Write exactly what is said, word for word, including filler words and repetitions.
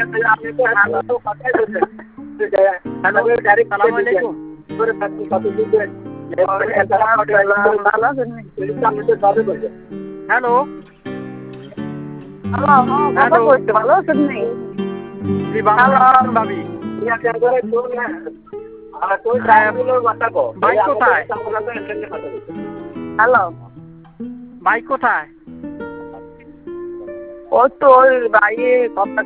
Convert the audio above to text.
Hello ভালো আছেন নি? জি ভালো আছেন ভাবি। ভাই কোথায়? হ্যালো ভাই কোথায়? ও তো ওই বাইরে কথা